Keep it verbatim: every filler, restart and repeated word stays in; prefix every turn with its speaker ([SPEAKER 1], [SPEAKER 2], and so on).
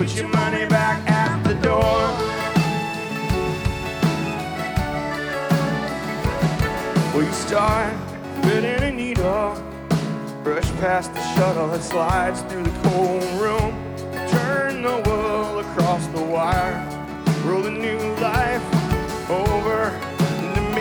[SPEAKER 1] put your money back at the door. Well, you start fitting a needle, brush past the shuttle that slides through the cold